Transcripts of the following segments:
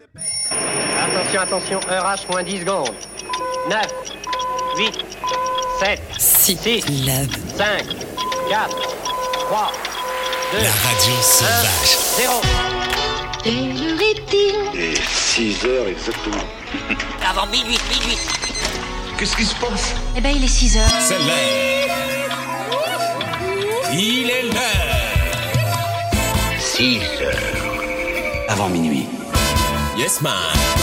Attention, attention, heure H moins 10 secondes. 9, 8, 7, 6, 5, 4, 3, 2, la radio sauvage. 0. Quelle heure est-il ? Et 6 heures exactement. Avant minuit. Qu'est-ce qui se passe ? Eh ben, il est 6 heures. C'est l'heure. Il est l'heure. 6 heures. Avant minuit. Yes man.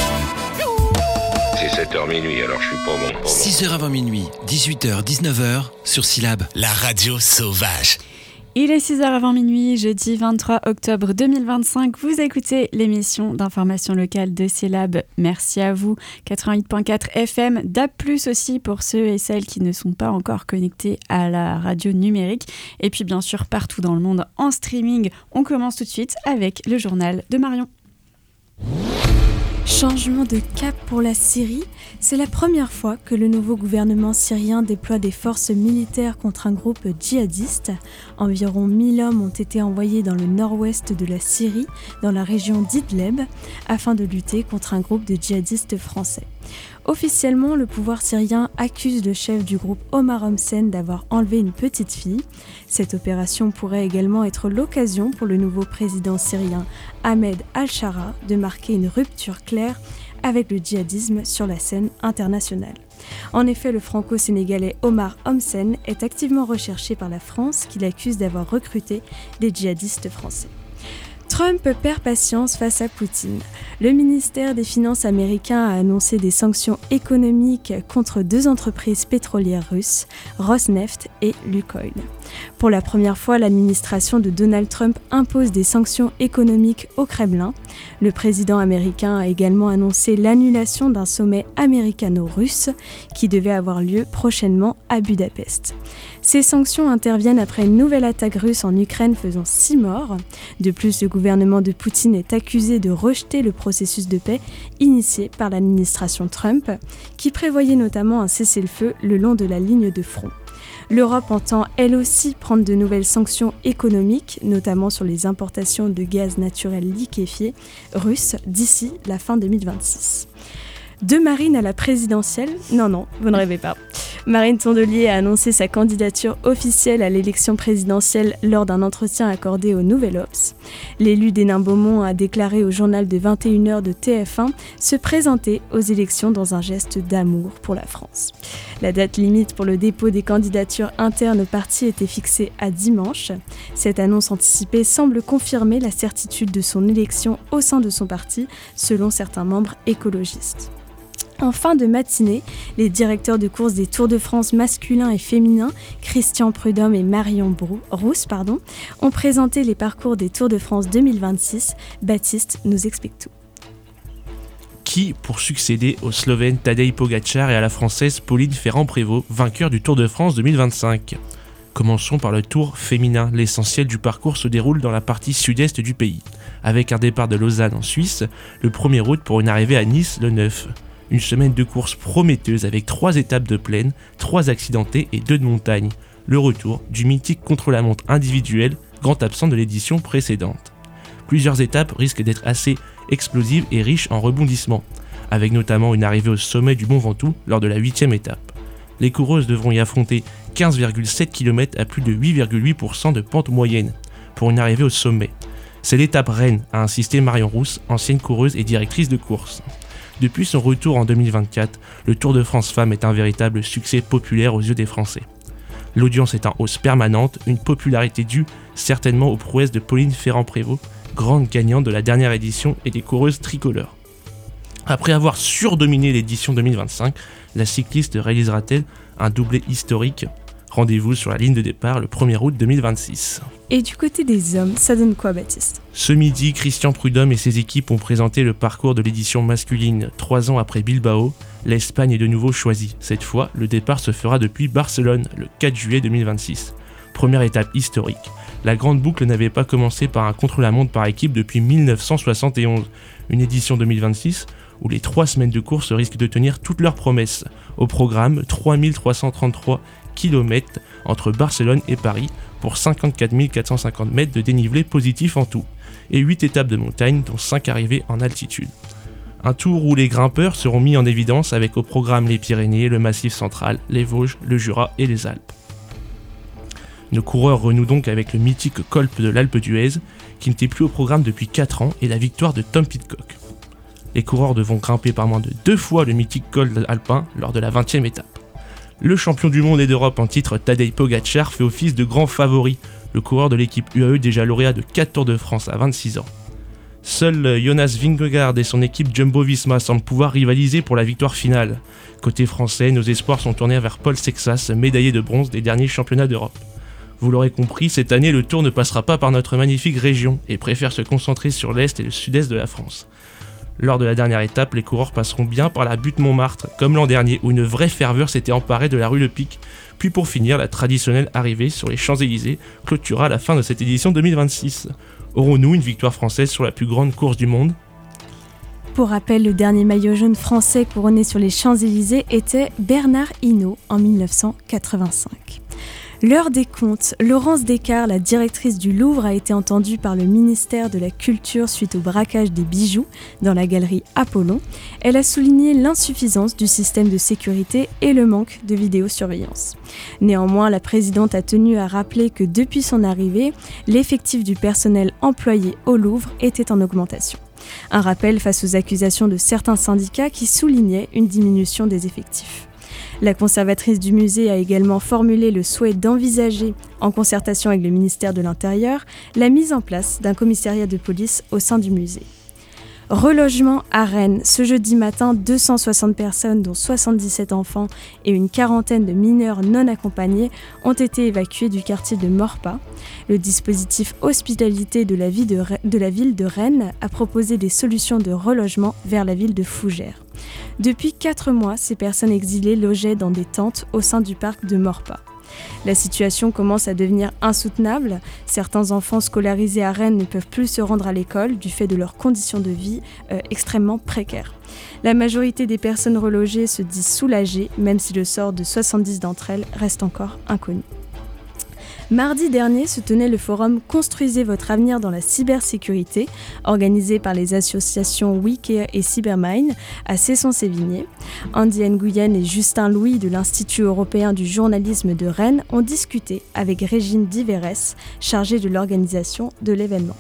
C'est 7h minuit, alors je suis pas bon. 6h avant minuit, 18h, 19h, sur Syllab. La radio sauvage. Il est 6h avant minuit, jeudi 23 octobre 2025. Vous écoutez l'émission d'information locale de Syllab. Merci à vous. 88.4 FM, DAB+, aussi pour ceux et celles qui ne sont pas encore connectés à la radio numérique. Et puis bien sûr, partout dans le monde en streaming. On commence tout de suite avec le journal de Marion. Changement de cap pour la Syrie, c'est la première fois que le nouveau gouvernement syrien déploie des forces militaires contre un groupe djihadiste. Environ 1000 hommes ont été envoyés dans le nord-ouest de la Syrie, dans la région d'Idleb, afin de lutter contre un groupe de djihadistes français. Officiellement, le pouvoir syrien accuse le chef du groupe Omar Homsen d'avoir enlevé une petite fille. Cette opération pourrait également être l'occasion pour le nouveau président syrien Ahmed al-Shara de marquer une rupture claire avec le djihadisme sur la scène internationale. En effet, le franco-sénégalais Omar Homsen est activement recherché par la France qui l'accuse d'avoir recruté des djihadistes français. Trump perd patience face à Poutine. Le ministère des Finances américain a annoncé des sanctions économiques contre 2 entreprises pétrolières russes, Rosneft et Lukoil. Pour la première fois, l'administration de Donald Trump impose des sanctions économiques au Kremlin. Le président américain a également annoncé l'annulation d'un sommet américano-russe qui devait avoir lieu prochainement à Budapest. Ces sanctions interviennent après une nouvelle attaque russe en Ukraine faisant 6 morts. De plus, le gouvernement de Poutine est accusé de rejeter le processus de paix initié par l'administration Trump, qui prévoyait notamment un cessez-le-feu le long de la ligne de front. L'Europe entend elle aussi prendre de nouvelles sanctions économiques, notamment sur les importations de gaz naturel liquéfié russe d'ici la fin 2026. De Marine à la présidentielle ? Non, vous ne rêvez pas. Marine Tondelier a annoncé sa candidature officielle à l'élection présidentielle lors d'un entretien accordé au Nouvel Obs. L'élu d'Hénin-Beaumont a déclaré au journal de 21h de TF1 se présenter aux élections dans un geste d'amour pour la France. La date limite pour le dépôt des candidatures internes au parti était fixée à dimanche. Cette annonce anticipée semble confirmer la certitude de son élection au sein de son parti, selon certains membres écologistes. En fin de matinée, les directeurs de course des Tours de France masculins et féminins, Christian Prudhomme et Marion Rousse, ont présenté les parcours des Tours de France 2026. Baptiste nous explique tout. Qui pour succéder au Slovène Tadej Pogačar et à la Française Pauline Ferrand-Prévot, vainqueur du Tour de France 2025 ? Commençons par le Tour féminin. L'essentiel du parcours se déroule dans la partie sud-est du pays, avec un départ de Lausanne en Suisse le 1er août pour une arrivée à Nice le 9. Une semaine de course prometteuse avec 3 étapes de plaine, 3 accidentées et 2 de montagne. Le retour du mythique contre-la-montre individuel, grand absent de l'édition précédente. Plusieurs étapes risquent d'être assez explosives et riches en rebondissements, avec notamment une arrivée au sommet du Mont Ventoux lors de la 8e étape. Les coureuses devront y affronter 15,7 km à plus de 8,8% de pente moyenne pour une arrivée au sommet. C'est l'étape reine, a insisté Marion Rousse, ancienne coureuse et directrice de course. Depuis son retour en 2024, le Tour de France Femmes est un véritable succès populaire aux yeux des Français. L'audience est en hausse permanente, une popularité due certainement aux prouesses de Pauline Ferrand-Prévot, grande gagnante de la dernière édition et des coureuses tricolores. Après avoir surdominé l'édition 2025, la cycliste réalisera-t-elle un doublé historique ? Rendez-vous sur la ligne de départ le 1er août 2026. Et du côté des hommes, ça donne quoi, Baptiste ? Ce midi, Christian Prudhomme et ses équipes ont présenté le parcours de l'édition masculine. 3 ans après Bilbao, l'Espagne est de nouveau choisie. Cette fois, le départ se fera depuis Barcelone, le 4 juillet 2026. Première étape historique. La grande boucle n'avait pas commencé par un contre-la-montre par équipe depuis 1971. Une édition 2026 où les 3 semaines de course risquent de tenir toutes leurs promesses. Au programme, 3333 km entre Barcelone et Paris pour 54 450 mètres de dénivelé positif en tout, et 8 étapes de montagne dont 5 arrivées en altitude. Un tour où les grimpeurs seront mis en évidence avec au programme les Pyrénées, le Massif central, les Vosges, le Jura et les Alpes. Nos coureurs renouent donc avec le mythique Colpe de l'Alpe d'Huez, qui n'était plus au programme depuis 4 ans, et la victoire de Tom Pidcock. Les coureurs devront grimper par moins de 2 fois le mythique col alpin lors de la 20e étape. Le champion du monde et d'Europe en titre Tadej Pogačar fait office de grand favori, le coureur de l'équipe UAE déjà lauréat de 4 Tours de France à 26 ans. Seul Jonas Vingegaard et son équipe Jumbo-Visma semblent pouvoir rivaliser pour la victoire finale. Côté français, nos espoirs sont tournés vers Paul Sexas, médaillé de bronze des derniers championnats d'Europe. Vous l'aurez compris, cette année le Tour ne passera pas par notre magnifique région et préfère se concentrer sur l'est et le sud-est de la France. Lors de la dernière étape, les coureurs passeront bien par la butte Montmartre, comme l'an dernier où une vraie ferveur s'était emparée de la rue Le Pic, puis pour finir, la traditionnelle arrivée sur les Champs-Élysées clôturera la fin de cette édition 2026. Aurons-nous une victoire française sur la plus grande course du monde ? Pour rappel, le dernier maillot jaune français couronné sur les Champs-Élysées était Bernard Hinault en 1985. L'heure des comptes, Laurence Descartes, la directrice du Louvre, a été entendue par le ministère de la Culture suite au braquage des bijoux dans la galerie Apollon. Elle a souligné l'insuffisance du système de sécurité et le manque de vidéosurveillance. Néanmoins, la présidente a tenu à rappeler que depuis son arrivée, l'effectif du personnel employé au Louvre était en augmentation. Un rappel face aux accusations de certains syndicats qui soulignaient une diminution des effectifs. La conservatrice du musée a également formulé le souhait d'envisager, en concertation avec le ministère de l'Intérieur, la mise en place d'un commissariat de police au sein du musée. Relogement à Rennes. Ce jeudi matin, 260 personnes, dont 77 enfants et une quarantaine de mineurs non accompagnés, ont été évacués du quartier de Maurepas. Le dispositif hospitalité de la ville de Rennes a proposé des solutions de relogement vers la ville de Fougères. Depuis 4 mois, ces personnes exilées logeaient dans des tentes au sein du parc de Maurepas. La situation commence à devenir insoutenable. Certains enfants scolarisés à Rennes ne peuvent plus se rendre à l'école du fait de leurs conditions de vie extrêmement précaires. La majorité des personnes relogées se disent soulagées, même si le sort de 70 d'entre elles reste encore inconnu. Mardi dernier se tenait le forum « Construisez votre avenir dans la cybersécurité » organisé par les associations WeCare et Cybermind à Cesson-Sévigné. Andy Nguyen et Justin Louis de l'Institut européen du journalisme de Rennes ont discuté avec Régine Diverès, chargée de l'organisation de l'événement.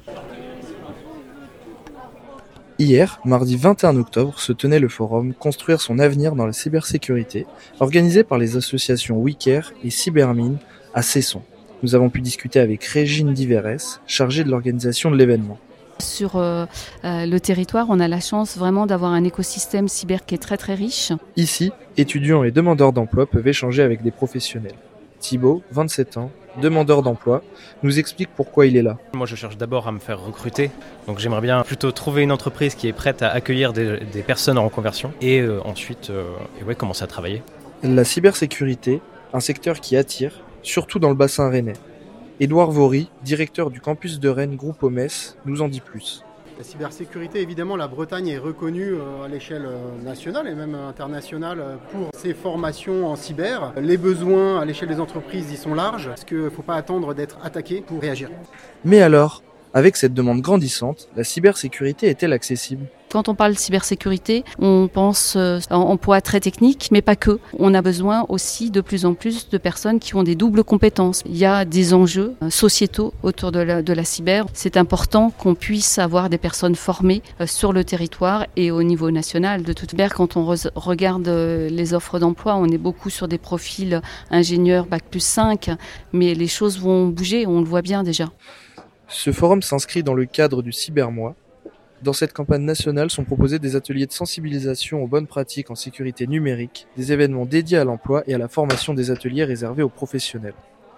Hier, mardi 21 octobre, se tenait le forum « Construire son avenir dans la cybersécurité » organisé par les associations WeCare et Cybermind à Cesson. Nous avons pu discuter avec Régine Diverès, chargée de l'organisation de l'événement. Sur le territoire, on a la chance vraiment d'avoir un écosystème cyber qui est très très riche. Ici, étudiants et demandeurs d'emploi peuvent échanger avec des professionnels. Thibaut, 27 ans, demandeur d'emploi, nous explique pourquoi il est là. Moi je cherche d'abord à me faire recruter, donc j'aimerais bien plutôt trouver une entreprise qui est prête à accueillir des personnes en reconversion et ensuite commencer à travailler. La cybersécurité, un secteur qui attire, surtout dans le bassin rennais. Édouard Vaury, directeur du campus de Rennes Groupe Omes, nous en dit plus. La cybersécurité, évidemment, la Bretagne est reconnue à l'échelle nationale et même internationale pour ses formations en cyber. Les besoins à l'échelle des entreprises y sont larges, parce qu'il ne faut pas attendre d'être attaqué pour réagir. Mais alors, avec cette demande grandissante, la cybersécurité est-elle accessible ? Quand on parle de cybersécurité, on pense emploi très technique, mais pas que. On a besoin aussi de plus en plus de personnes qui ont des doubles compétences. Il y a des enjeux sociétaux autour de la cyber. C'est important qu'on puisse avoir des personnes formées sur le territoire et au niveau national. De toute manière, quand on regarde les offres d'emploi, on est beaucoup sur des profils ingénieurs Bac+5, mais les choses vont bouger, on le voit bien déjà. Ce forum s'inscrit dans le cadre du Cybermois. Dans cette campagne nationale sont proposés des ateliers de sensibilisation aux bonnes pratiques en sécurité numérique, des événements dédiés à l'emploi et à la formation des ateliers réservés aux professionnels.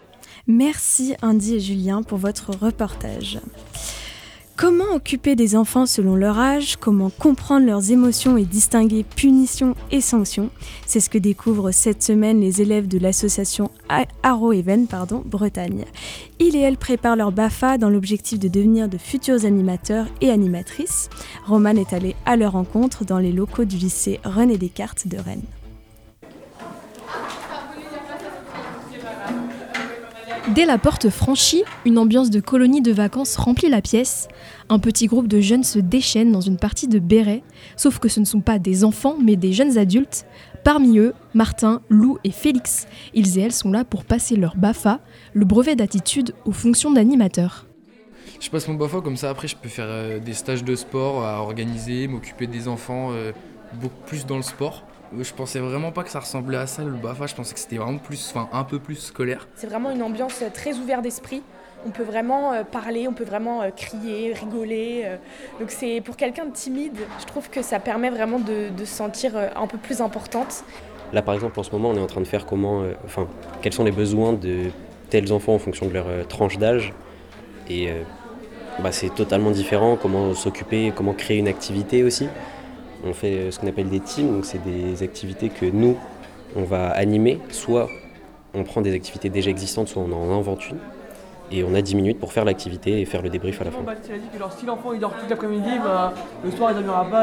Merci Andy et Julien pour votre reportage. Comment occuper des enfants selon leur âge ? Comment comprendre leurs émotions et distinguer punition et sanction ? C'est ce que découvrent cette semaine les élèves de l'association Arrow Even, Bretagne. Ils et elles préparent leur BAFA dans l'objectif de devenir de futurs animateurs et animatrices. Roman est allé à leur rencontre dans les locaux du lycée René Descartes de Rennes. Dès la porte franchie, une ambiance de colonie de vacances remplit la pièce. Un petit groupe de jeunes se déchaîne dans une partie de béret, sauf que ce ne sont pas des enfants, mais des jeunes adultes. Parmi eux, Martin, Lou et Félix. Ils et elles sont là pour passer leur BAFA, le brevet d'attitude aux fonctions d'animateur. Je passe mon BAFA, comme ça après je peux faire des stages de sport à organiser, m'occuper des enfants beaucoup plus dans le sport. Je pensais vraiment pas que ça ressemblait à ça le BAFA, je pensais que c'était vraiment un peu plus scolaire. C'est vraiment une ambiance très ouverte d'esprit. On peut vraiment parler, on peut vraiment crier, rigoler. Donc c'est pour quelqu'un de timide, je trouve que ça permet vraiment de se sentir un peu plus importante. Là par exemple en ce moment on est en train de faire quels sont les besoins de tels enfants en fonction de leur tranche d'âge. Et c'est totalement différent, comment s'occuper, comment créer une activité aussi. On fait ce qu'on appelle des teams, donc c'est des activités que nous, on va animer. Soit on prend des activités déjà existantes, soit on en invente une. Et on a 10 minutes pour faire l'activité et faire le débrief à la fin. Il a dit que si l'enfant il dort toute l'après-midi, le soir il dormira pas.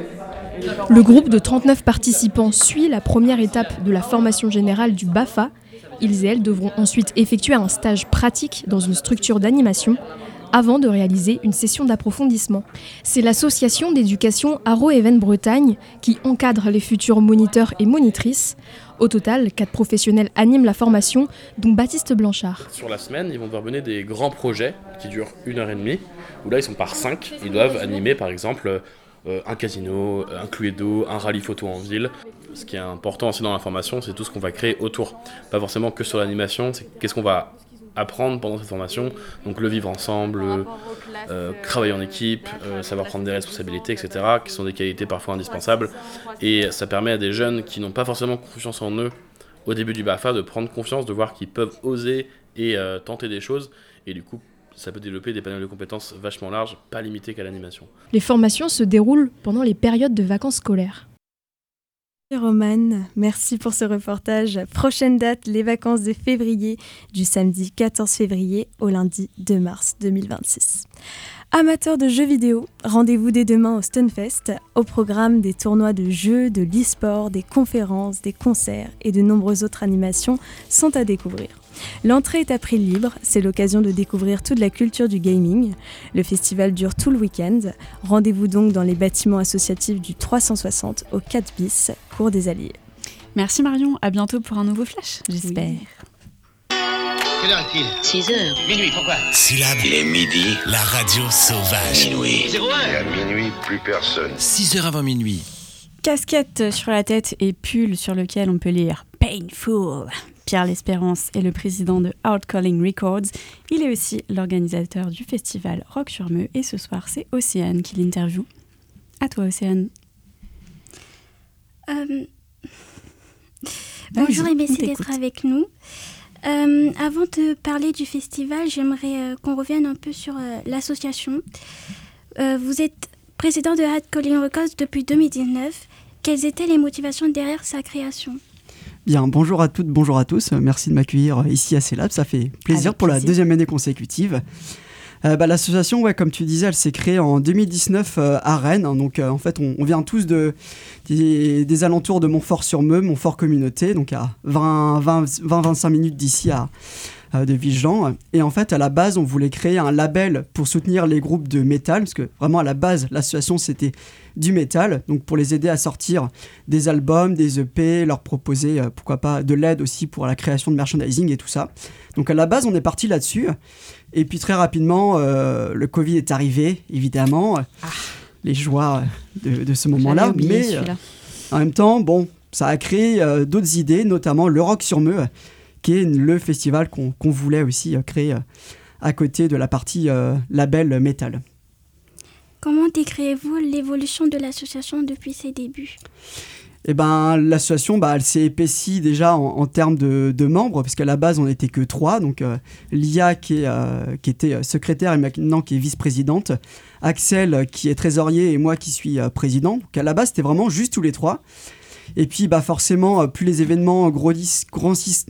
Le groupe de 39 participants suit la première étape de la formation générale du BAFA. Ils et elles devront ensuite effectuer un stage pratique dans une structure d'animation avant de réaliser une session d'approfondissement. C'est l'association d'éducation Haro Even Bretagne qui encadre les futurs moniteurs et monitrices. Au total, 4 professionnels animent la formation, dont Baptiste Blanchard. Sur la semaine, ils vont devoir mener des grands projets qui durent 1h30, où là ils sont par 5. Ils doivent animer par exemple un casino, un Cluedo, un rallye photo en ville. Ce qui est important aussi dans la formation, c'est tout ce qu'on va créer autour. Pas forcément que sur l'animation, c'est qu'est-ce qu'on va apprendre pendant cette formation, donc le vivre ensemble, travailler en équipe, savoir prendre des responsabilités, etc., qui sont des qualités parfois indispensables. Et ça permet à des jeunes qui n'ont pas forcément confiance en eux au début du BAFA de prendre confiance, de voir qu'ils peuvent oser et tenter des choses. Et du coup, ça peut développer des panels de compétences vachement larges, pas limitées qu'à l'animation. Les formations se déroulent pendant les périodes de vacances scolaires. Romane, merci pour ce reportage. Prochaine date, les vacances de février, du samedi 14 février au lundi 2 mars 2026. Amateurs de jeux vidéo, rendez-vous dès demain au Stunfest. Au programme, des tournois de jeux, de l'e-sport, des conférences, des concerts et de nombreuses autres animations sont à découvrir. L'entrée est à prix libre, c'est l'occasion de découvrir toute la culture du gaming. Le festival dure tout le week-end. Rendez-vous donc dans les bâtiments associatifs du 360 au 4 bis, cours des Alliés. Merci Marion, à bientôt pour un nouveau flash, j'espère. Oui. Quelle heure est-il ? 6h. Minuit, pourquoi ? Syllabe. Il est midi. La radio sauvage. Minuit. 01. Et à minuit, plus personne. 6h avant minuit. Casquette sur la tête et pull sur lequel on peut lire « Painful ». Pierre L'Espérance est le président de Outcalling Records. Il est aussi l'organisateur du festival Rock sur Meux. Et ce soir, c'est Océane qui l'interviewe. À toi, Océane. Bonjour et merci d'être avec nous. Avant de parler du festival, j'aimerais qu'on revienne un peu sur l'association. Vous êtes président de Outcalling Records depuis 2019. Quelles étaient les motivations derrière sa création ? Bien, bonjour à toutes, bonjour à tous. Merci de m'accueillir ici à CELAB. Ça fait plaisir pour la deuxième année consécutive. L'association, comme tu disais, elle s'est créée en 2019 à Rennes. Donc, en fait, on vient tous des alentours de Montfort-sur-Meux, Montfort Communauté, donc à 20-25 minutes d'ici de Villejean. Et en fait, à la base, on voulait créer un label pour soutenir les groupes de métal, parce que vraiment, à la base, l'association, c'était du métal, donc pour les aider à sortir des albums, des EP, leur proposer, pourquoi pas, de l'aide aussi pour la création de merchandising et tout ça. Donc à la base, on est parti là-dessus. Et puis très rapidement, le Covid est arrivé, évidemment. Les joies de ce moment-là. Mais en même temps, ça a créé d'autres idées, notamment le Rock sur Meux, qui est le festival qu'on voulait aussi créer à côté de la partie label métal. Comment décrivez-vous l'évolution de l'association depuis ses débuts ? L'association, elle s'est épaissie déjà en termes de membres, parce qu'à la base, on n'était que 3. Donc, Lia, qui était secrétaire et maintenant qui est vice-présidente, Axel, qui est trésorier, et moi qui suis président. Donc, à la base, c'était vraiment juste tous les 3. Et puis, forcément, plus les événements grandissaient,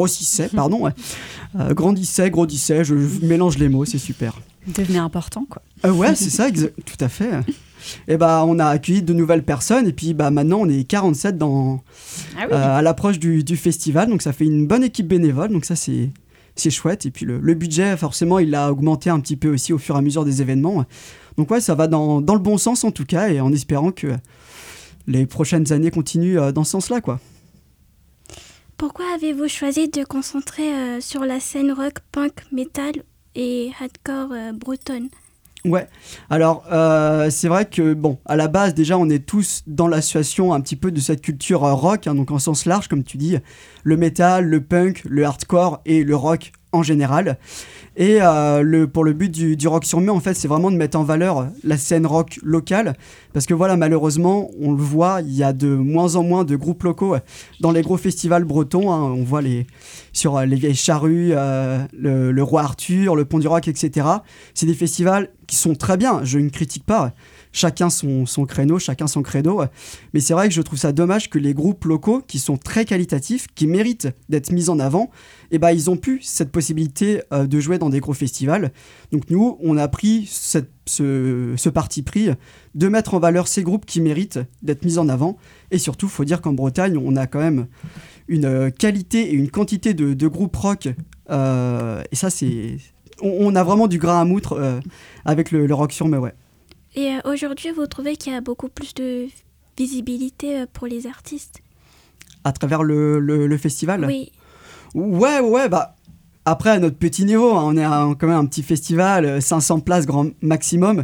je mélange les mots, c'est super. Devenait important, quoi. Ouais, c'est ça, tout à fait. Et on a accueilli de nouvelles personnes, et puis maintenant on est 47 à l'approche du festival, donc ça fait une bonne équipe bénévole, donc ça c'est c'est chouette. Et puis le budget, forcément, il a augmenté un petit peu aussi au fur et à mesure des événements. Donc ouais, ça va dans le bon sens en tout cas, et en espérant que les prochaines années continuent dans ce sens-là, quoi. Pourquoi avez-vous choisi de concentrer sur la scène rock, punk, metal et hardcore bretonne ? Ouais, alors c'est vrai que bon, à la base déjà on est tous dans l'association un petit peu de cette culture rock, hein, donc en sens large comme tu dis, le metal, le punk, le hardcore et le rock en général. Et pour le but du Rock sur Meu, en fait, c'est vraiment de mettre en valeur la scène rock locale, parce que voilà, malheureusement, on le voit, il y a de moins en moins de groupes locaux dans les gros festivals bretons, hein. On voit sur les Vieilles Charrues, le Roi Arthur, le Pont du Rock, etc. C'est des festivals qui sont très bien, je ne critique pas. Chacun son créneau, chacun son credo. Mais c'est vrai que je trouve ça dommage que les groupes locaux, qui sont très qualitatifs, qui méritent d'être mis en avant, ils ont plus cette possibilité de jouer dans des gros festivals. Donc nous, on a pris ce parti pris de mettre en valeur ces groupes qui méritent d'être mis en avant. Et surtout, il faut dire qu'en Bretagne, on a quand même une qualité et une quantité de groupes rock. Et ça, on a vraiment du grain à moudre avec le Rock sur Meu, ouais. Et aujourd'hui, vous trouvez qu'il y a beaucoup plus de visibilité pour les artistes ? À travers le festival ? Oui. Ouais, après, à notre petit niveau, hein, on est quand même un petit festival, 500 places grand maximum.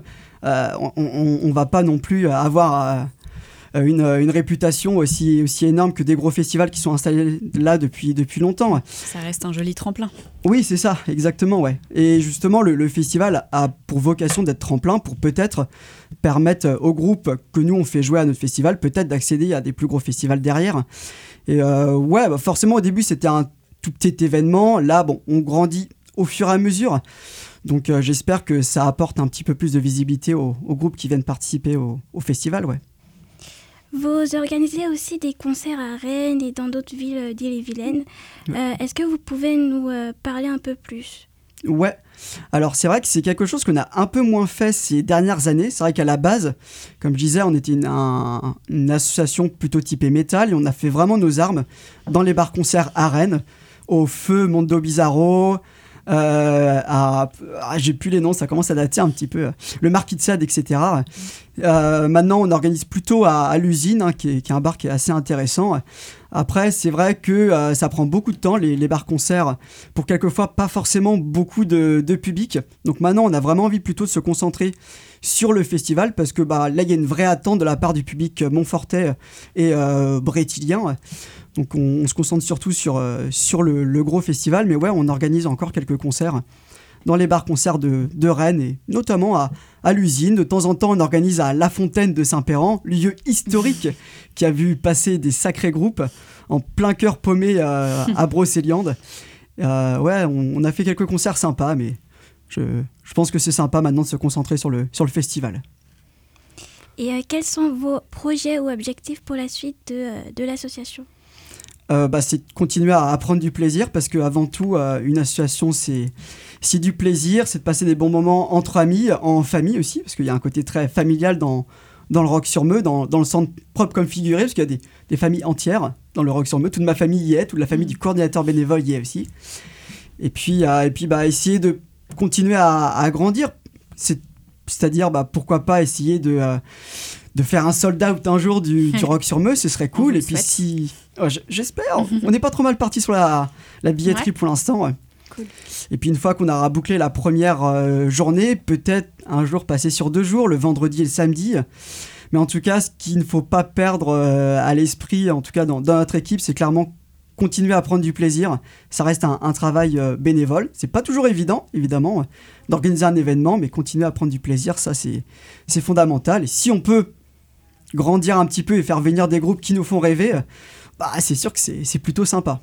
On va pas non plus avoir une réputation aussi énorme que des gros festivals qui sont installés là depuis longtemps. Ça reste un joli tremplin. Oui, c'est ça, exactement, ouais. Et justement, le festival a pour vocation d'être tremplin pour peut-être permettre aux groupes que nous on fait jouer à notre festival, peut-être d'accéder à des plus gros festivals derrière. Et forcément au début c'était un tout petit événement. Là, on grandit au fur et à mesure. Donc j'espère que ça apporte un petit peu plus de visibilité aux groupes qui viennent participer au festival, ouais. Vous organisez aussi des concerts à Rennes et dans d'autres villes d'Ille-et-Vilaine. Est-ce que vous pouvez nous parler un peu plus ? Ouais, alors c'est vrai que c'est quelque chose qu'on a un peu moins fait ces dernières années. C'est vrai qu'à la base, comme je disais, on était une association plutôt typée métal et on a fait vraiment nos armes dans les bars-concerts à Rennes, au Feu, Mondo Bizarro, j'ai plus les noms, ça commence à dater un petit peu, le Marquis de Sade, etc. Maintenant on organise plutôt à l'usine, hein, qui est un bar qui est assez intéressant. Après c'est vrai que ça prend beaucoup de temps les bars concerts, pour quelquefois pas forcément beaucoup de public. Donc maintenant on a vraiment envie plutôt de se concentrer sur le festival, parce que là il y a une vraie attente de la part du public montfortais et brétilien. Donc on se concentre surtout sur le gros festival, mais ouais, on organise encore quelques concerts dans les bars-concerts de Rennes, et notamment à l'usine. De temps en temps, on organise à La Fontaine de Saint-Péran, lieu historique qui a vu passer des sacrés groupes en plein cœur paumé à Brocéliande. Ouais, on a fait quelques concerts sympas, mais je pense que c'est sympa maintenant de se concentrer sur le festival. Et quels sont vos projets ou objectifs pour la suite de l'association ? C'est de continuer à prendre du plaisir, parce qu'avant tout, une association, c'est du plaisir, c'est de passer des bons moments entre amis, en famille aussi, parce qu'il y a un côté très familial dans le Rock sur Meu, dans le centre propre comme figuré, parce qu'il y a des familles entières dans le Rock sur Meu. Toute ma famille y est, toute la famille du coordinateur bénévole y est aussi. Et puis essayer de continuer à grandir, c'est-à-dire pourquoi pas essayer de faire un sold out un jour du Rock sur Meu, ce serait cool. Et puis j'espère, on n'est pas trop mal parti sur la billetterie pour l'instant. Cool. Et puis une fois qu'on aura bouclé la première journée, peut-être un jour passer sur 2 jours, le vendredi et le samedi. Mais en tout cas, ce qu'il ne faut pas perdre à l'esprit, en tout cas dans notre équipe, c'est clairement continuer à prendre du plaisir. Ça reste un travail bénévole. C'est pas toujours évident, évidemment, d'organiser un événement, mais continuer à prendre du plaisir, ça c'est fondamental. Et si on peut grandir un petit peu et faire venir des groupes qui nous font rêver, c'est sûr que c'est plutôt sympa.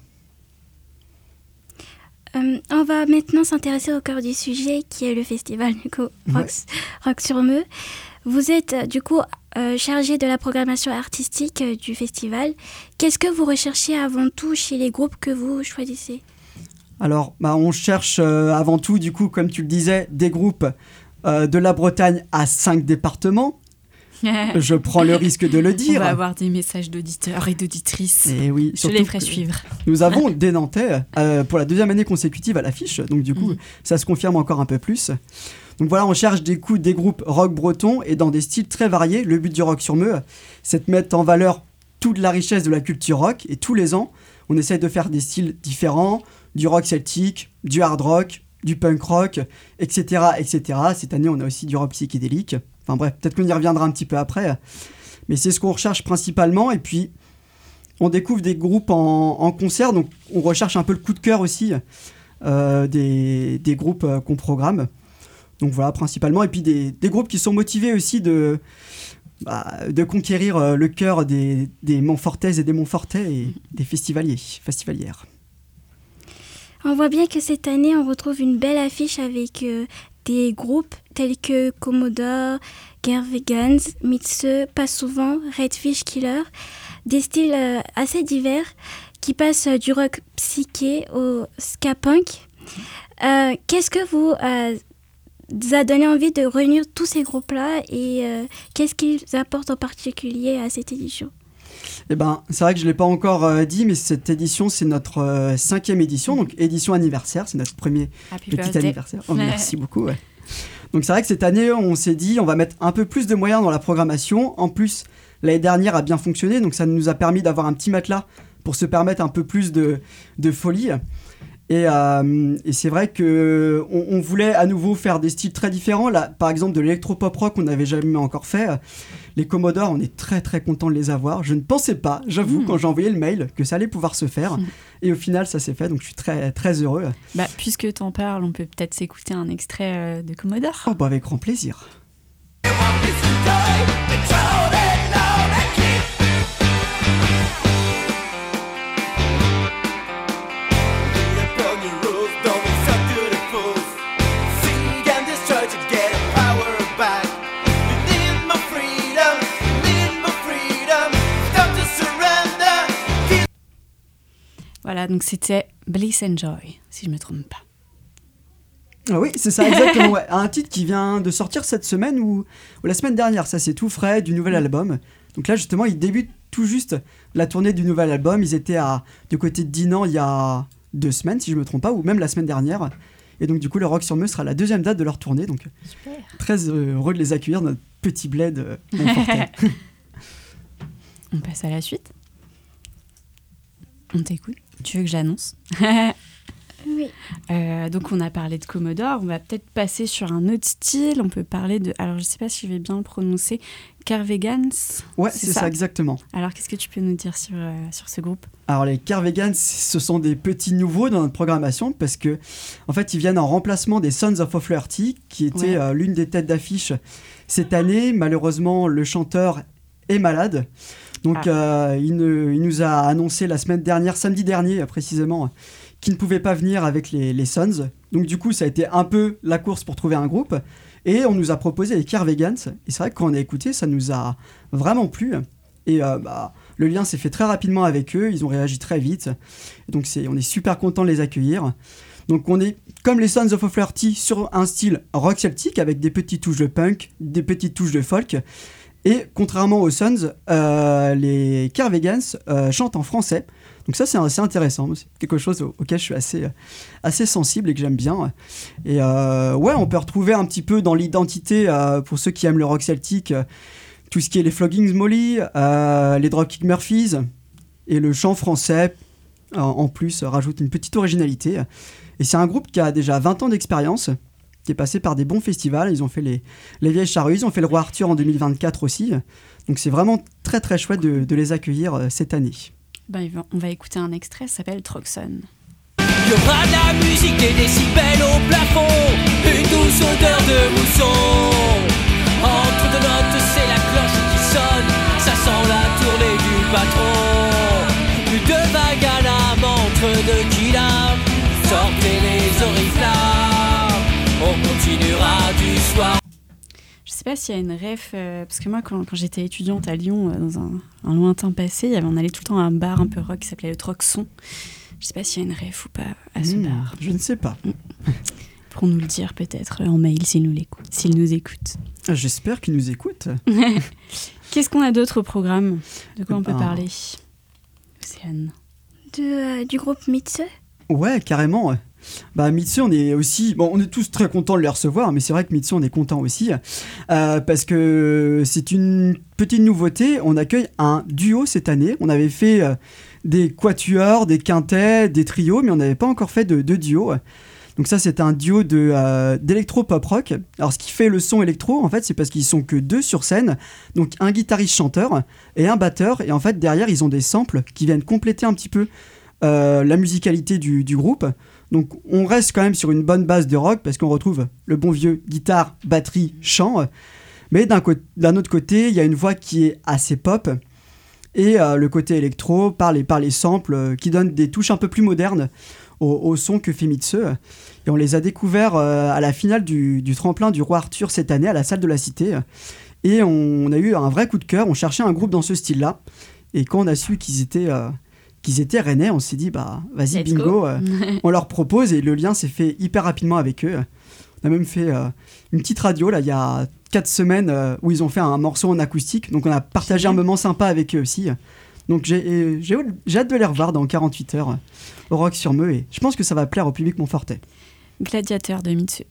On va maintenant s'intéresser au cœur du sujet, qui est le festival Rock sur Meu. Vous êtes du coup chargé de la programmation artistique du festival. Qu'est-ce que vous recherchez avant tout chez les groupes que vous choisissez ? Alors, on cherche avant tout, du coup, comme tu le disais, des groupes de la Bretagne à 5 départements. Je prends le risque de le dire. On va avoir des messages d'auditeurs et d'auditrices. Et oui, je les ferai suivre. Nous avons des Nantais pour la 2e année consécutive à l'affiche, donc du coup, ça se confirme encore un peu plus. Donc voilà, on cherche des groupes rock breton et dans des styles très variés. Le but du Rock sur Meux, c'est de mettre en valeur toute la richesse de la culture rock. Et tous les ans, on essaye de faire des styles différents, du rock celtique, du hard rock, du punk rock, etc., etc. Cette année, on a aussi du rock psychédélique. Enfin bref, peut-être qu'on y reviendra un petit peu après. Mais c'est ce qu'on recherche principalement. Et puis, on découvre des groupes en concert. Donc, on recherche un peu le coup de cœur aussi des groupes qu'on programme. Donc voilà, principalement. Et puis des groupes qui sont motivés aussi de conquérir le cœur des Montfortaises et des Montfortais et des festivalières. On voit bien que cette année, on retrouve une belle affiche avec des groupes tels que Commodore, Gervegans, Mitse, Pas Souvent, Redfish Killer, des styles assez divers qui passent du rock psyché au ska punk. Qu'est-ce que vous a donné envie de réunir tous ces groupes-là et qu'est-ce qu'ils apportent en particulier à cette édition ? Eh ben, c'est vrai que je ne l'ai pas encore dit, mais cette édition, c'est notre 5e édition, donc édition anniversaire, c'est notre premier petit anniversaire. Oh, merci beaucoup. Ouais. Donc c'est vrai que cette année, on s'est dit, on va mettre un peu plus de moyens dans la programmation. En plus, l'année dernière a bien fonctionné, donc ça nous a permis d'avoir un petit matelas pour se permettre un peu plus de folie. Et c'est vrai qu'on voulait à nouveau faire des styles très différents. Là, par exemple, de l'électro-pop rock, on n'avait jamais encore fait. Les Commodores, on est très très content de les avoir. Je ne pensais pas, j'avoue, quand j'ai envoyé le mail, que ça allait pouvoir se faire. Et au final, ça s'est fait, donc je suis très très heureux. Puisque t'en parles, on peut peut-être s'écouter un extrait de Commodore. Oh, avec grand plaisir. Voilà, donc c'était Bliss and Joy, si je ne me trompe pas. Ah oui, c'est ça, exactement. Ouais. Un titre qui vient de sortir cette semaine ou la semaine dernière, ça c'est tout frais, du nouvel album. Donc là, justement, ils débutent tout juste la tournée du nouvel album. Ils étaient du côté de Dinan il y a 2 semaines, si je ne me trompe pas, ou même la semaine dernière. Et donc, du coup, le Rock sur Meux sera la 2e date de leur tournée. Donc, super. Très heureux de les accueillir dans notre petit bled Montfortais. On passe à la suite. On t'écoute. Tu veux que j'annonce ? Oui. Donc on a parlé de Commodore, on va peut-être passer sur un autre style, on peut parler de, alors je sais pas si je vais bien le prononcer, Gervegans. Ouais, c'est ça exactement. Alors qu'est-ce que tu peux nous dire sur ce groupe ? Alors les Gervegans, ce sont des petits nouveaux dans notre programmation parce que en fait ils viennent en remplacement des Sons of O'Flaherty qui était l'une des têtes d'affiche cette année. Malheureusement le chanteur est malade. Donc il nous a annoncé la semaine dernière, samedi dernier précisément, qu'il ne pouvait pas venir avec les Sons. Donc du coup, ça a été un peu la course pour trouver un groupe. Et on nous a proposé les Gervegans. Et c'est vrai que quand on a écouté, ça nous a vraiment plu. Et le lien s'est fait très rapidement avec eux. Ils ont réagi très vite. Et donc on est super content de les accueillir. Donc on est comme les Sons of O'Flaherty sur un style rock celtique avec des petites touches de punk, des petites touches de folk. Et contrairement aux Sons, les Gervegans chantent en français. Donc ça, c'est assez intéressant. C'est quelque chose auquel je suis assez sensible et que j'aime bien. Et on peut retrouver un petit peu dans l'identité, pour ceux qui aiment le rock celtique, tout ce qui est les Flogging Molly, les Dropkick Murphys. Et le chant français, en plus, rajoute une petite originalité. Et c'est un groupe qui a déjà 20 ans d'expérience, qui est passé par des bons festivals. Ils ont fait les Vieilles Charrues, ils ont fait le Roi Arthur en 2024 aussi. Donc c'est vraiment très très chouette de les accueillir cette année. On va écouter un extrait, ça s'appelle Troxon. Il y aura de la musique, des décibels au plafond, une douce odeur de mousson. Entre deux notes, c'est la cloche qui sonne, ça sent la tournée du patron. Plus de vagues à la montre de Kilam, sortez les oriflammes, on continuera du soir. Je sais pas s'il y a une ref, parce que moi quand j'étais étudiante à Lyon, dans un lointain passé, on allait tout le temps à un bar un peu rock qui s'appelait le Troxon. Je sais pas s'il y a une ref ou pas à ce bar. Je ne sais pas. pourront nous le dire peut-être en mail s'ils nous écoutent. J'espère qu'ils nous écoutent. Qu'est-ce qu'on a d'autre au programme? De quoi on peut parler? Océane. Du groupe Mitsu. Ouais, carrément. Mitsu, on est tous très contents de les recevoir, mais c'est vrai que Mitsu, on est contents aussi, parce que c'est une petite nouveauté. On accueille un duo cette année. On avait fait des quatuors, des quintets, des trios, mais on n'avait pas encore fait de duo. Donc ça, c'est un duo d'électro-pop-rock. Alors, ce qui fait le son électro, en fait, c'est parce qu'ils sont que 2 sur scène. Donc, un guitariste-chanteur et un batteur. Et en fait, derrière, ils ont des samples qui viennent compléter un petit peu la musicalité du groupe. Donc, on reste quand même sur une bonne base de rock parce qu'on retrouve le bon vieux guitare, batterie, chant. Mais d'un autre côté, il y a une voix qui est assez pop. Et le côté électro par les samples qui donnent des touches un peu plus modernes au son que fait Mitsu. Et on les a découverts à la finale du tremplin du Roi Arthur cette année à la salle de la Cité. Et on a eu un vrai coup de cœur. On cherchait un groupe dans ce style-là. Et quand on a su qu'ils étaient rennais, on s'est dit, vas-y, Let's bingo, on leur propose. Et le lien s'est fait hyper rapidement avec eux. On a même fait une petite radio, là, il y a 4 semaines, où ils ont fait un morceau en acoustique. Donc, on a partagé un moment sympa avec eux aussi. Donc, j'ai hâte de les revoir dans 48 heures au Rock sur Meux. Et je pense que ça va plaire au public montfortais. Gladiateur de Mitsu.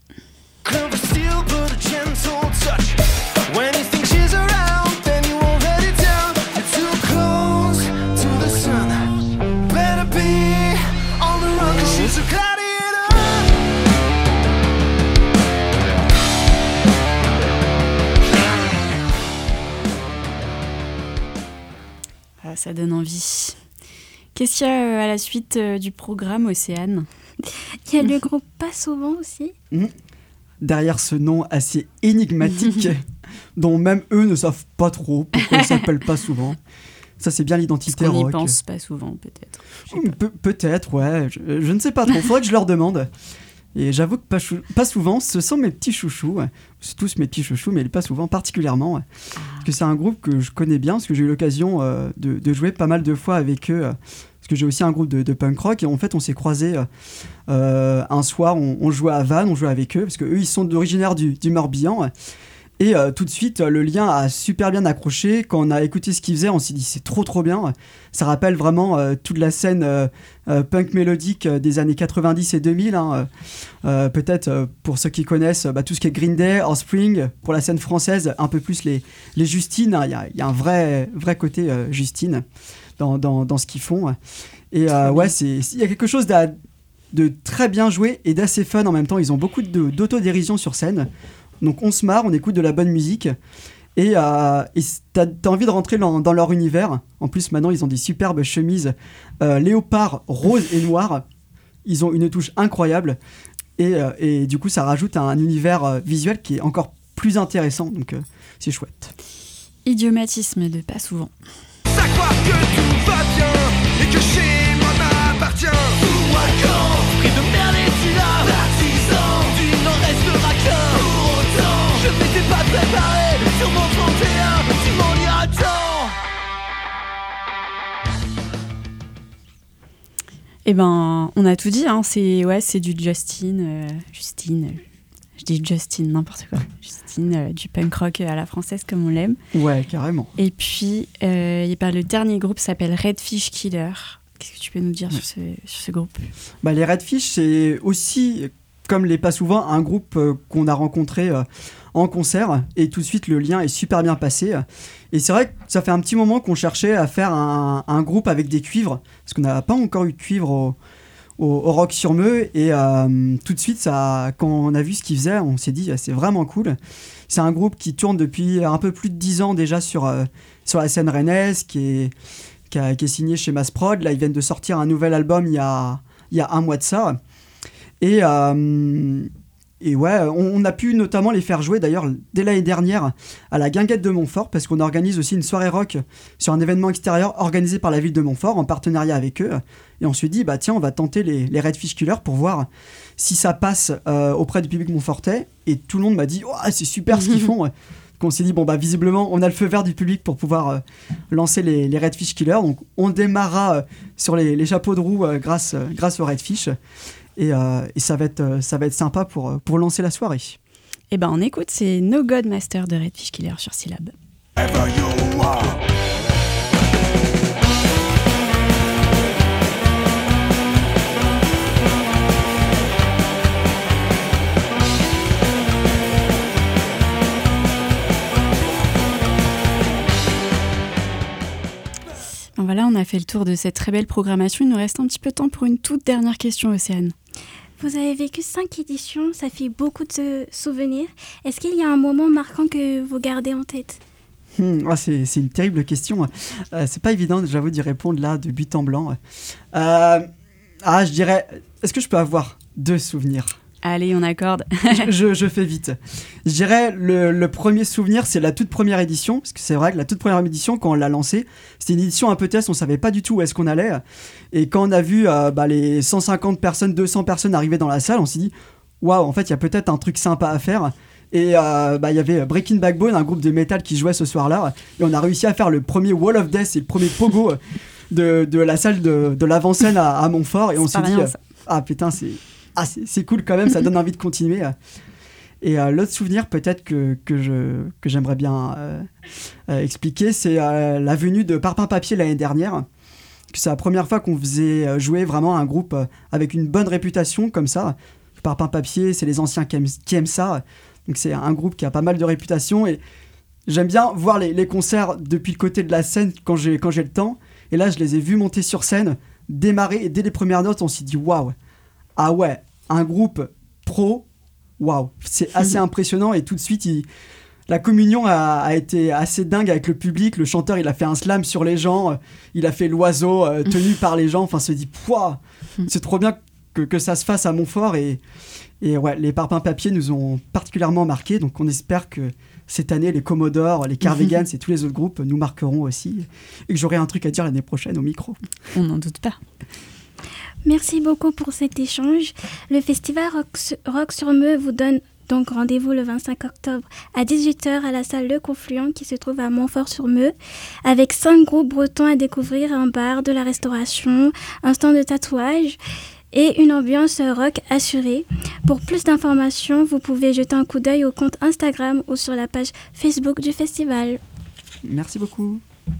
Ça donne envie. Qu'est-ce qu'il y a à la suite du programme, Océane? Il y a le groupe Pas Souvent aussi. Derrière ce nom assez énigmatique, dont même eux ne savent pas trop pourquoi ils s'appellent Pas Souvent. Ça, c'est bien l'identité rock. On n'y pense pas souvent, peut-être. Peut-être, ouais. Je ne sais pas trop. Faudrait que je leur demande. Et j'avoue que pas souvent, ce sont mes petits chouchous. C'est tous mes petits chouchous, mais pas souvent particulièrement. Parce que c'est un groupe que je connais bien, parce que j'ai eu l'occasion de jouer pas mal de fois avec eux. Parce que j'ai aussi un groupe de punk rock. Et en fait, on s'est croisés un soir, on jouait à Vannes, on jouait avec eux, parce qu'eux, ils sont originaires du Morbihan. Et tout de suite, le lien a super bien accroché. Quand on a écouté ce qu'ils faisaient, on s'est dit c'est trop bien. Ça rappelle vraiment toute la scène punk mélodique des années 90 et 2000. Peut-être pour ceux qui connaissent tout ce qui est Green Day, Offspring. Pour la scène française, un peu plus les Justine. Il y a un vrai côté Justine dans ce qu'ils font. Et ouais, il y a quelque chose de très bien joué et d'assez fun en même temps. Ils ont beaucoup d'autodérision sur scène. Donc on se marre, on écoute de la bonne musique et t'as envie de rentrer dans leur univers. En plus maintenant ils ont des superbes chemises léopard rose et noir. Ils ont une touche incroyable et du coup ça rajoute un univers visuel qui est encore plus intéressant, donc c'est chouette. Idiomatisme de Pas Souvent. Savoir que tout va bien et que chez moi m'appartient. Ouragan, pris de merde et tu l'as. Partisan, tu n'en resteras qu'un. Pour autant, je n'étais pas préparé. Sur mon 31, tu m'en diras tant. Eh ben, on a tout dit, hein. C'est du Justine. Je dis Justine, n'importe quoi. Justine, du punk rock à la française comme on l'aime. Ouais, carrément. Et puis, le dernier groupe s'appelle Redfish Killer. Qu'est-ce que tu peux nous dire sur ce groupe? Les Redfish, c'est aussi, comme les Pas Souvent, un groupe qu'on a rencontré en concert. Et tout de suite, le lien est super bien passé. Et c'est vrai que ça fait un petit moment qu'on cherchait à faire un groupe avec des cuivres. Parce qu'on n'a pas encore eu de cuivre au Rock sur Meux. Et tout de suite, quand on a vu ce qu'ils faisaient, on s'est dit c'est vraiment cool. C'est un groupe qui tourne depuis un peu plus de 10 ans déjà sur la scène rennaise, qui est signé chez Massprod. Là, ils viennent de sortir un nouvel album il y a un mois de ça. Et ouais, on a pu notamment les faire jouer d'ailleurs dès l'année dernière à la Guinguette de Montfort, parce qu'on organise aussi une soirée rock sur un événement extérieur organisé par la ville de Montfort en partenariat avec eux. Et on s'est dit, tiens, on va tenter les Redfish Killer pour voir si ça passe auprès du public montfortais. Et tout le monde m'a dit, c'est super ce qu'ils font. On s'est dit, visiblement, on a le feu vert du public pour pouvoir lancer les Redfish Killer. Donc, on démarrera sur les chapeaux de roue grâce aux Redfish. Et ça va être sympa pour lancer la soirée. Eh ben on écoute, c'est No God Master de Red Fish Killer sur Syllab. Voilà, on a fait le tour de cette très belle programmation. Il nous reste un petit peu de temps pour une toute dernière question, Océane. Vous avez vécu 5 éditions, ça fait beaucoup de souvenirs. Est-ce qu'il y a un moment marquant que vous gardez en tête ? C'est une terrible question. C'est pas évident, j'avoue, d'y répondre là, de but en blanc. Je dirais, est-ce que je peux avoir 2 souvenirs ? Allez, on accorde. je fais vite. Je dirais, le premier souvenir, c'est la toute première édition, parce que c'est vrai que la toute première édition, quand on l'a lancée, c'était une édition un peu test, on savait pas du tout où est-ce qu'on allait. Et quand on a vu les 150 personnes, 200 personnes arriver dans la salle, on s'est dit, waouh, en fait, il y a peut-être un truc sympa à faire. Et il y avait Breaking Backbone, un groupe de métal qui jouait ce soir-là. Et on a réussi à faire le premier Wall of Death et le premier pogo de la salle de l'avant-scène à Montfort. Et on s'est dit, putain, c'est cool quand même, ça donne envie de continuer. Et l'autre souvenir peut-être que j'aimerais bien expliquer, c'est la venue de Parpaing Papier l'année dernière. C'est la première fois qu'on faisait jouer vraiment un groupe avec une bonne réputation comme ça. Parpaing Papier, c'est les anciens qui aiment ça. Donc c'est un groupe qui a pas mal de réputation. Et j'aime bien voir les concerts depuis le côté de la scène quand j'ai le temps. Et là, je les ai vus monter sur scène, démarrer. Et dès les premières notes, on s'est dit waouh. Ah ouais, un groupe pro, waouh, c'est assez impressionnant. Et tout de suite, la communion a été assez dingue avec le public. Le chanteur, il a fait un slam sur les gens, il a fait l'oiseau tenu par les gens. Enfin, on se dit, pouah, c'est trop bien que ça se fasse à Montfort. Et ouais, les Parpaing Papier nous ont particulièrement marqués. Donc, on espère que cette année, les Commodores, les Carvegans et tous les autres groupes nous marqueront aussi. Et que j'aurai un truc à dire l'année prochaine au micro. On n'en doute pas. Merci beaucoup pour cet échange. Le festival Rock sur Meux vous donne donc rendez-vous le 25 octobre à 18h à la salle Le Confluent qui se trouve à Montfort-sur-Meux avec 5 groupes bretons à découvrir, un bar, de la restauration, un stand de tatouage et une ambiance rock assurée. Pour plus d'informations, vous pouvez jeter un coup d'œil au compte Instagram ou sur la page Facebook du festival. Merci beaucoup.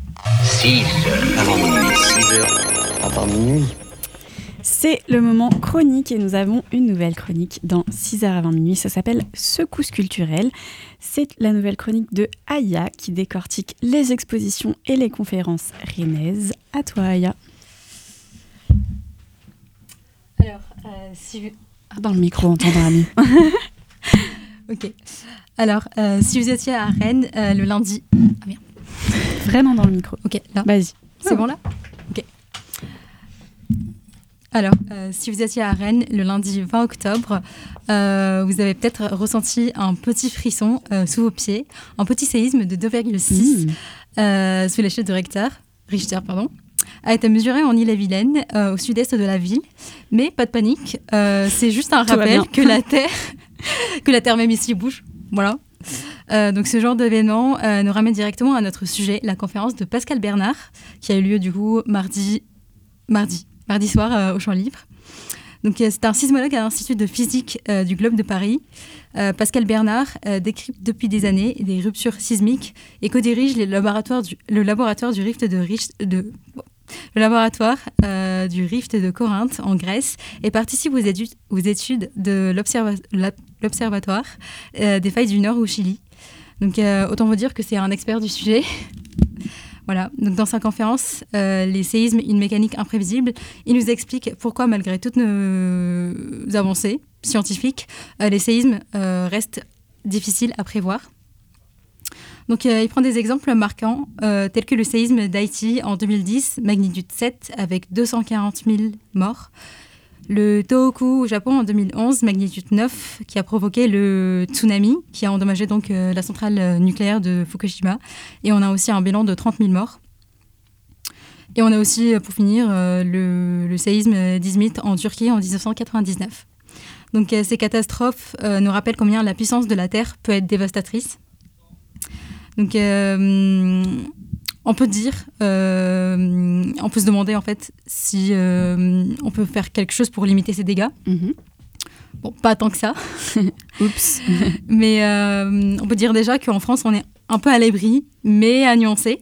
6 avant minuit, 6 heures avant minuit. C'est le moment chronique et nous avons une nouvelle chronique dans 6h avant minuit. Ça s'appelle Secousse culturelle. C'est la nouvelle chronique de Aya qui décortique les expositions et les conférences rennaises. À toi, Aya. Alors, dans le micro, on t'entend, Ami. Ok. Alors, si vous étiez à Rennes le lundi... Ah merde. Vraiment dans le micro. Ok, là. Vas-y. C'est bon là ? Ok. Alors, si vous étiez à Rennes le lundi 20 octobre, vous avez peut-être ressenti un petit frisson sous vos pieds, un petit séisme de 2,6 sous l'échelle de Richter, a été mesuré en Ille-et-Vilaine, au sud-est de la ville. Mais pas de panique, c'est juste un rappel que la Terre même ici bouge. Voilà. Donc ce genre d'événement nous ramène directement à notre sujet, la conférence de Pascal Bernard, qui a eu lieu du coup mardi soir au Champ Libre. Donc, c'est un sismologue à l'Institut de physique du Globe de Paris. Pascal Bernard décrypte depuis des années des ruptures sismiques et co-dirige le laboratoire du Rift de Corinthe en Grèce et participe aux études de l'Observatoire des failles du Nord au Chili. Donc, autant vous dire que c'est un expert du sujet. Voilà, donc dans sa conférence, les séismes, une mécanique imprévisible, il nous explique pourquoi, malgré toutes nos avancées scientifiques, les séismes restent difficiles à prévoir. Donc il prend des exemples marquants, tels que le séisme d'Haïti en 2010, magnitude 7, avec 240 000 morts. Le Tohoku au Japon en 2011, magnitude 9, qui a provoqué le tsunami, qui a endommagé donc la centrale nucléaire de Fukushima. Et on a aussi un bilan de 30 000 morts. Et on a aussi, pour finir, le séisme d'Izmit en Turquie en 1999. Donc ces catastrophes nous rappellent combien la puissance de la Terre peut être dévastatrice. Donc on peut on peut se demander en fait si on peut faire quelque chose pour limiter ces dégâts. Bon, pas tant que ça. Oups. Mais on peut dire déjà qu'en France, on est un peu à l'abri, mais à nuancer.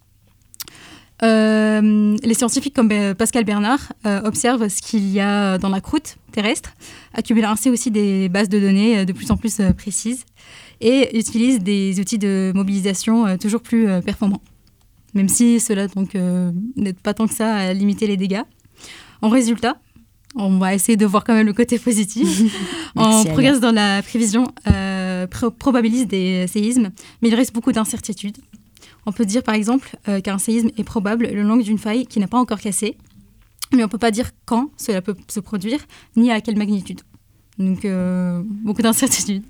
Les scientifiques comme Pascal Bernard observent ce qu'il y a dans la croûte terrestre, accumulent ainsi aussi des bases de données de plus en plus précises et utilisent des outils de mobilisation toujours plus performants. Même si cela donc n'aide pas tant que ça à limiter les dégâts. En résultat, on va essayer de voir quand même le côté positif. On progresse dans la prévision, probabilise des séismes, mais il reste beaucoup d'incertitudes. On peut dire par exemple qu'un séisme est probable le long d'une faille qui n'a pas encore cassé, mais on ne peut pas dire quand cela peut se produire, ni à quelle magnitude. Donc beaucoup d'incertitudes.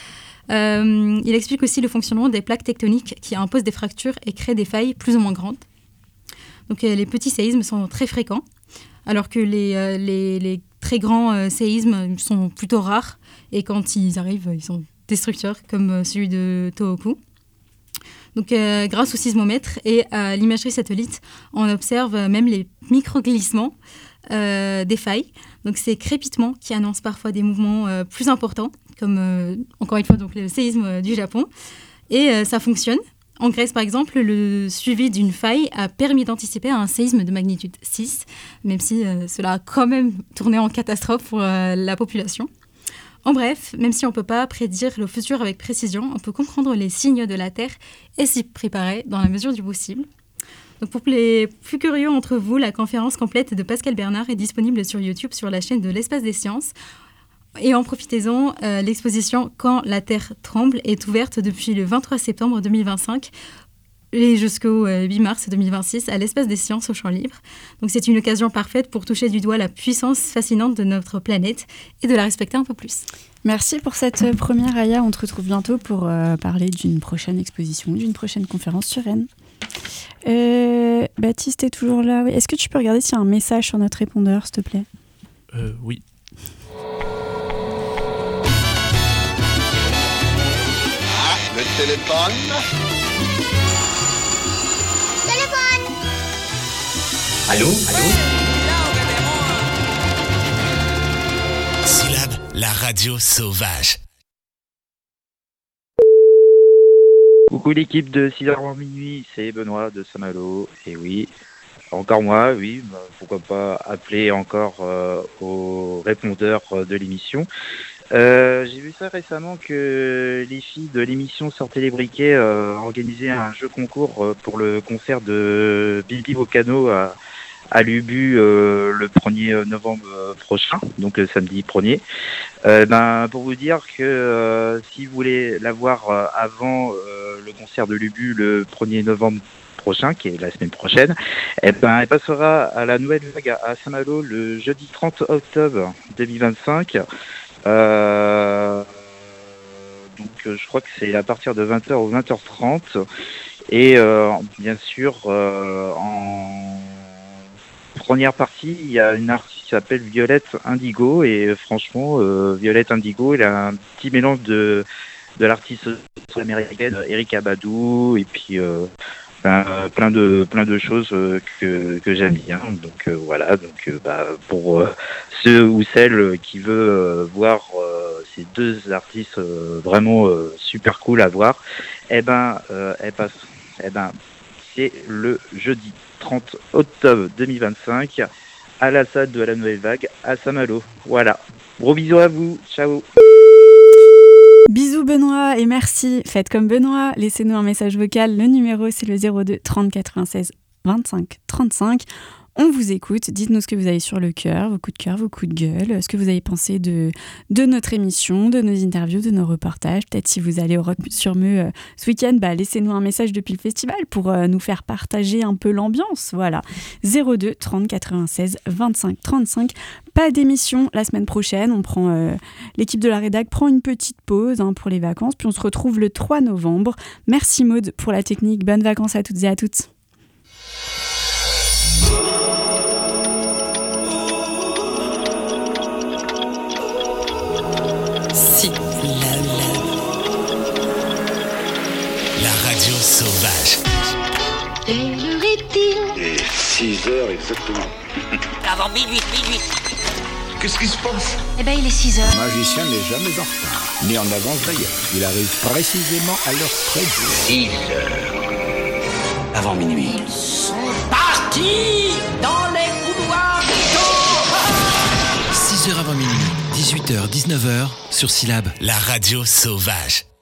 Il explique aussi le fonctionnement des plaques tectoniques qui imposent des fractures et créent des failles plus ou moins grandes. Donc les petits séismes sont très fréquents, alors que les très grands séismes sont plutôt rares, et quand ils arrivent, ils sont destructeurs, comme celui de Tohoku. Donc grâce au sismomètre et à l'imagerie satellite, on observe même les micro-glissements des failles. Donc ces crépitements qui annoncent parfois des mouvements plus importants, comme encore une fois donc, le séisme du Japon. Et ça fonctionne. En Grèce, par exemple, le suivi d'une faille a permis d'anticiper un séisme de magnitude 6, même si cela a quand même tourné en catastrophe pour la population. En bref, même si on ne peut pas prédire le futur avec précision, on peut comprendre les signes de la Terre et s'y préparer dans la mesure du possible. Donc pour les plus curieux entre vous, la conférence complète de Pascal Bernard est disponible sur YouTube sur la chaîne de l'Espace des Sciences. Et en profitez-en, l'exposition « Quand la Terre tremble » est ouverte depuis le 23 septembre 2025 et jusqu'au 8 mars 2026 à l'Espace des Sciences au Champ Libre. Donc c'est une occasion parfaite pour toucher du doigt la puissance fascinante de notre planète et de la respecter un peu plus. Merci pour cette première, Aya. On te retrouve bientôt pour parler d'une prochaine exposition, d'une prochaine conférence sur Rennes. Baptiste est toujours là. Oui. Est-ce que tu peux regarder s'il y a un message sur notre répondeur, s'il te plaît ? Oui. Le téléphone. Allô? Syllabe, la radio sauvage. Coucou l'équipe de 6h avant minuit, c'est Benoît de Saint-Malo. Et oui, encore moi, oui, pourquoi pas appeler encore au répondeur de l'émission. J'ai vu ça récemment que les filles de l'émission Sortez les briquets organisaient un jeu concours pour le concert de Bibi Vocano à l'Ubu le 1er novembre prochain, donc samedi 1er. Pour vous dire que si vous voulez la voir avant le concert de l'Ubu le 1er novembre prochain, qui est la semaine prochaine, elle passera à la Nouvelle Vague à Saint-Malo le jeudi 30 octobre 2025. Donc je crois que c'est à partir de 20h ou 20h30 et bien sûr en première partie il y a une artiste qui s'appelle Violette Indigo et franchement Violette Indigo elle a un petit mélange de l'artiste américaine Erykah Badu et puis plein de choses que j'aime bien. Donc voilà, donc pour ceux ou celles qui veulent voir ces deux artistes vraiment super cool à voir, c'est le jeudi 30 octobre 2025 à la salle de la Nouvelle Vague à Saint-Malo. Voilà. Gros bisous à vous. Ciao. Bisous Benoît et merci. Faites comme Benoît, laissez-nous un message vocal. Le numéro c'est le 02 30 96 25 35. On vous écoute, dites-nous ce que vous avez sur le cœur, vos coups de cœur, vos coups de gueule, ce que vous avez pensé de notre émission, de nos interviews, de nos reportages. Peut-être si vous allez au Rock sur Meux ce week-end, laissez-nous un message depuis le festival pour nous faire partager un peu l'ambiance. Voilà, 02 30 96 25 35. Pas d'émission la semaine prochaine, l'équipe de la rédac prend une petite pause pour les vacances, puis on se retrouve le 3 novembre. Merci Maud pour la technique, bonnes vacances à toutes et à toutes. La radio sauvage. Quelle heure est-il? Et 6 heures exactement. Avant minuit. Qu'est-ce qui se passe? Eh ben, il est 6 heures. Le magicien n'est jamais en retard, ni en avance d'ailleurs. Il arrive précisément à l'heure prévue. 6 heures. Avant minuit. Ils sont partis dans les couloirs du temps. 6h avant minuit, 18h, 19h, sur Syllab. La radio sauvage.